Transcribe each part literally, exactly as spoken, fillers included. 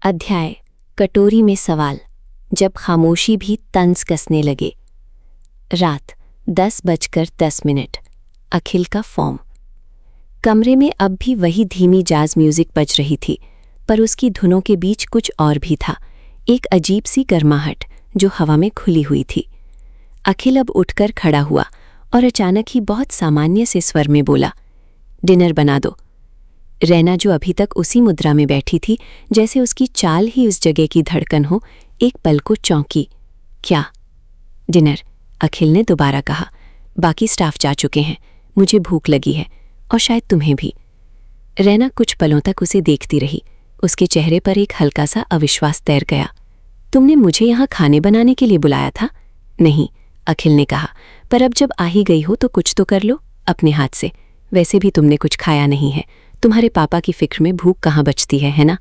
अध्याय कटोरी में सवाल। जब खामोशी भी तंज कसने लगे। रात दस बजकर दस मिनट। अखिल का फॉर्म। कमरे में अब भी वही धीमी जाज म्यूजिक बज रही थी, पर उसकी धुनों के बीच कुछ और भी था, एक अजीब सी गर्माहट जो हवा में खुली हुई थी। अखिल अब उठकर खड़ा हुआ और अचानक ही बहुत सामान्य से स्वर में बोला, डिनर बना दो। रैना, जो अभी तक उसी मुद्रा में बैठी थी जैसे उसकी चाल ही उस जगह की धड़कन हो, एक पल को चौंकी। क्या? डिनर? अखिल ने दोबारा कहा। बाकी स्टाफ जा चुके हैं, मुझे भूख लगी है और शायद तुम्हें भी। रैना कुछ पलों तक उसे देखती रही। उसके चेहरे पर एक हल्का सा अविश्वास तैर गया। तुमने मुझे यहाँ खाने बनाने के लिए बुलाया था? नहीं, अखिल ने कहा, पर अब जब आ ही गई हो तो कुछ तो कर लो अपने हाथ से। वैसे भी तुमने कुछ खाया नहीं है, तुम्हारे पापा की फिक्र में भूख कहाँ बचती है, है ना?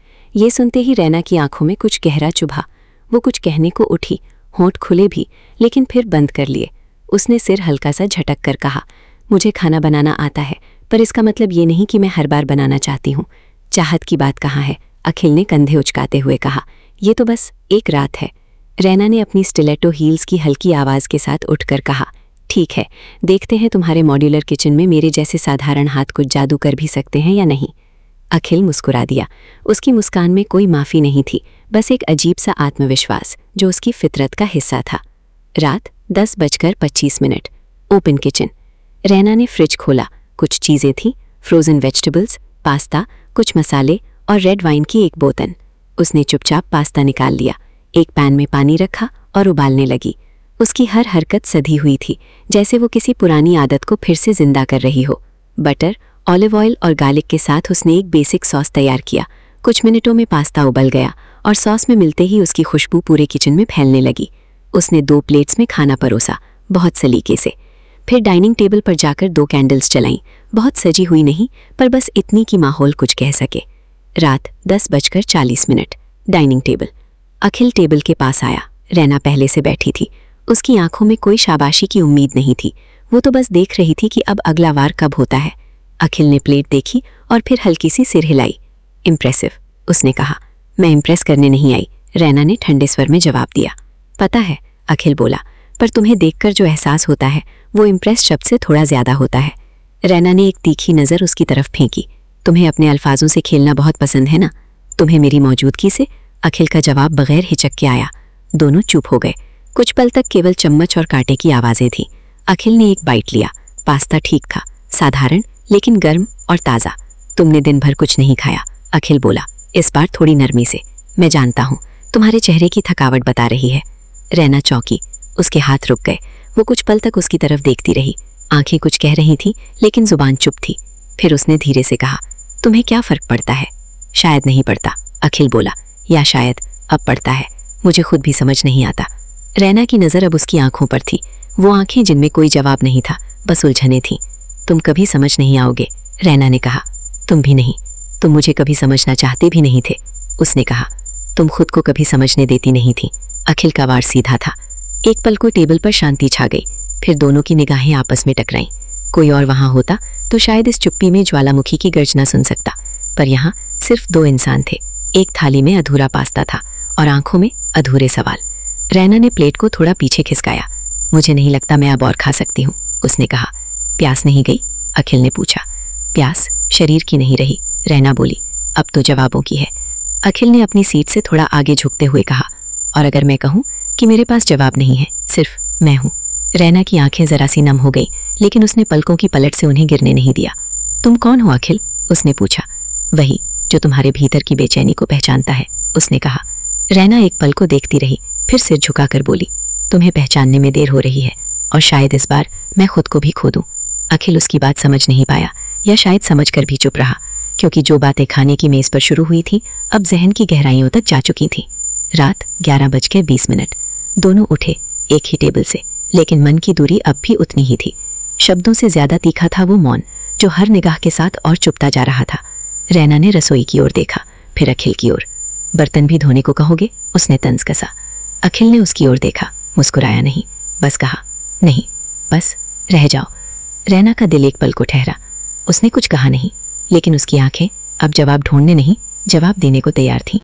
ये सुनते ही रैना की आंखों में कुछ गहरा चुभा। वो कुछ कहने को उठी, होंठ खुले भी, लेकिन फिर बंद कर लिए। उसने सिर हल्का सा झटक कर कहा, मुझे खाना बनाना आता है, पर इसका मतलब ये नहीं कि मैं हर बार बनाना चाहती हूँ। चाहत की बात कहाँ है? अखिल ने कंधे उचकाते हुए कहा। ये तो बस एक रात है। रैना ने अपनी स्टिलेटो हील्स की हल्की आवाज के साथ उठकर कहा, ठीक है, देखते हैं तुम्हारे मॉड्यूलर किचन में मेरे जैसे साधारण हाथ कुछ जादू कर भी सकते हैं या नहीं। अखिल मुस्कुरा दिया। उसकी मुस्कान में कोई माफी नहीं थी, बस एक अजीब सा आत्मविश्वास जो उसकी फितरत का हिस्सा था। रात दस बजकर पच्चीस मिनट। Open kitchen. रैना ने फ्रिज खोला। कुछ चीजें थीं, फ्रोजन वेजिटेबल्स, पास्ता, कुछ मसाले और रेड वाइन की एक बोतल। उसने चुपचाप पास्ता निकाल लिया, एक पैन में पानी रखा और उबालने लगी। उसकी हर हरकत सधी हुई थी, जैसे वो किसी पुरानी आदत को फिर से जिंदा कर रही हो। बटर, ऑलिव ऑयल और गार्लिक के साथ उसने एक बेसिक सॉस तैयार किया। कुछ मिनटों में पास्ता उबल गया और सॉस में मिलते ही उसकी खुशबू पूरे किचन में फैलने लगी। उसने दो प्लेट्स में खाना परोसा, बहुत सलीके से। फिर डाइनिंग टेबल पर जाकर दो कैंडल्स जलाईं, बहुत सजी हुई नहीं, पर बस इतनी कि माहौल कुछ कह सके। रात दस बजकर चालीस मिनट। Dining table. अखिल टेबल के पास आया। रैना पहले से बैठी थी। उसकी आंखों में कोई शाबाशी की उम्मीद नहीं थी, वो तो बस देख रही थी कि अब अगला वार कब होता है। अखिल ने प्लेट देखी और फिर हल्की सी सिर हिलाई। इम्प्रेसिव, उसने कहा। मैं इम्प्रेस करने नहीं आई, रैना ने ठंडे स्वर में जवाब दिया। पता है, अखिल बोला, पर तुम्हें देखकर जो एहसास होता है वो इम्प्रेस शब्द से थोड़ा ज्यादा होता है। रैना ने एक तीखी नज़र उसकी तरफ फेंकी। तुम्हें अपने अल्फाजों से खेलना बहुत पसंद है ना? तुम्हें मेरी मौजूदगी से? अखिल का जवाब बगैर हिचक के आया। दोनों चुप हो गए। कुछ पल तक केवल चम्मच और कांटे की आवाजें थीं। अखिल ने एक बाइट लिया। पास्ता ठीक था, साधारण लेकिन गर्म और ताज़ा। तुमने दिन भर कुछ नहीं खाया, अखिल बोला, इस बार थोड़ी नरमी से। मैं जानता हूँ, तुम्हारे चेहरे की थकावट बता रही है। रैना चौंकी, उसके हाथ रुक गए। वो कुछ पल तक उसकी तरफ देखती रही। आंखें कुछ कह रही थीं, लेकिन जुबान चुप थी। फिर उसने धीरे से कहा, तुम्हें क्या फर्क पड़ता है? शायद नहीं पड़ता, अखिल बोला, या शायद अब पड़ता है। मुझे खुद भी समझ नहीं आता। रैना की नज़र अब उसकी आंखों पर थी, वो आंखें जिनमें कोई जवाब नहीं था, बस उलझने थीं। तुम कभी समझ नहीं आओगे, रैना ने कहा। तुम भी नहीं, तुम मुझे कभी समझना चाहते भी नहीं थे, उसने कहा। तुम खुद को कभी समझने देती नहीं थी। अखिल का वार सीधा था। एक पल को टेबल पर शांति छा गई, फिर दोनों की निगाहें आपस में टकराईं। कोई और वहां होता तो शायद इस चुप्पी में ज्वालामुखी की गर्जना सुन सकता, पर यहाँ सिर्फ दो इंसान थे। एक थाली में अधूरा पास्ता था और आंखों में अधूरे सवाल। रैना ने प्लेट को थोड़ा पीछे खिसकाया। मुझे नहीं लगता मैं अब और खा सकती हूँ, उसने कहा। प्यास नहीं गई? अखिल ने पूछा। प्यास शरीर की नहीं रही, रैना बोली, अब तो जवाबों की है। अखिल ने अपनी सीट से थोड़ा आगे झुकते हुए कहा, और अगर मैं कहूँ कि मेरे पास जवाब नहीं है, सिर्फ मैं हूँ? रैना की आंखें जरा सी नम हो गई, लेकिन उसने पलकों की पलट से उन्हें गिरने नहीं दिया। तुम कौन हो अखिल? उसने पूछा। वही जो तुम्हारे भीतर की बेचैनी को पहचानता है, उसने कहा। रैना एक पल को देखती रही, फिर सिर झुकाकर बोली, तुम्हें पहचानने में देर हो रही है, और शायद इस बार मैं खुद को भी खो दूं। अखिल उसकी बात समझ नहीं पाया, या शायद समझकर भी चुप रहा, क्योंकि जो बातें खाने की मेज पर शुरू हुई थी अब जहन की गहराइयों तक जा चुकी थीं। रात ग्यारह बज के बीस मिनट। दोनों उठे, एक ही टेबल से, लेकिन मन की दूरी अब भी उतनी ही थी। शब्दों से ज्यादा तीखा था वो मौन, जो हर निगाह के साथ और चुपता जा रहा था। रैना ने रसोई की ओर देखा, फिर अखिल की ओर। बर्तन भी धोने को कहोगे? उसने तंज कसा। अखिल ने उसकी ओर देखा, मुस्कुराया नहीं, बस कहा, नहीं, बस रह जाओ। रैना का दिल एक पल को ठहरा। उसने कुछ कहा नहीं, लेकिन उसकी आंखें अब जवाब ढूंढने नहीं, जवाब देने को तैयार थीं।